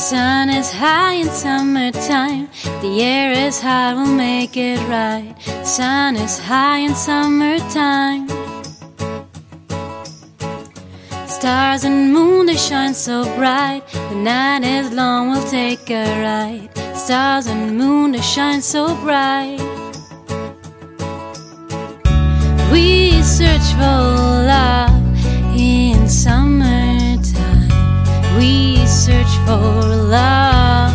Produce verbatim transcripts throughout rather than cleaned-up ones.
sun is high in summertime. The air is hot, we'll make it right. Sun is high in summertime. Stars and moon, they shine so bright. The night is long, we'll take a ride. Stars and moon, they shine so bright. We search for love in summertime. We search for love.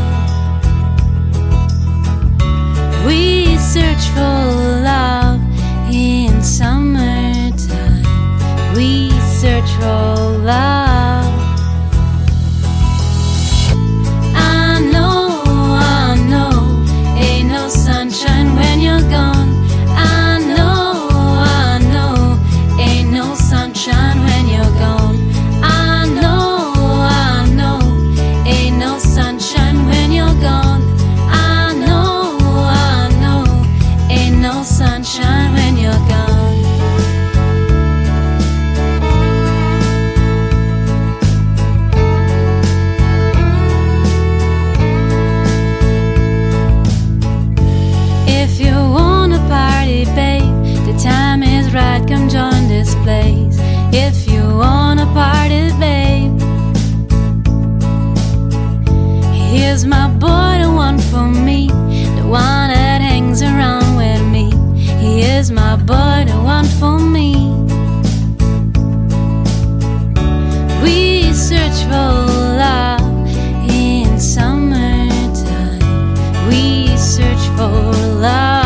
We search for love in summertime. We search for love. I know, I know, ain't no sunshine when you're gone. I know, I know, ain't no sunshine when you're gone. I know, I know, ain't no sunshine when you're gone. I know, I know, ain't no sunshine when you're gone. If you wanna party, babe, the time is right, come join this place. If you wanna party, babe, here's my boy, the one for me, the one that hangs around with me. He is my boy, the one for me. We search for love in summertime. We search for love.